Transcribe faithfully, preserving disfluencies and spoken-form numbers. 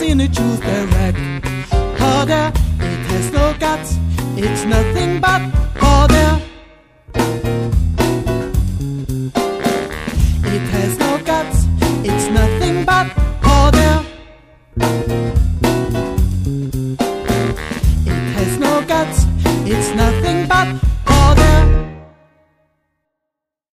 seen it choose the red. Powder, it has no guts, it's nothing but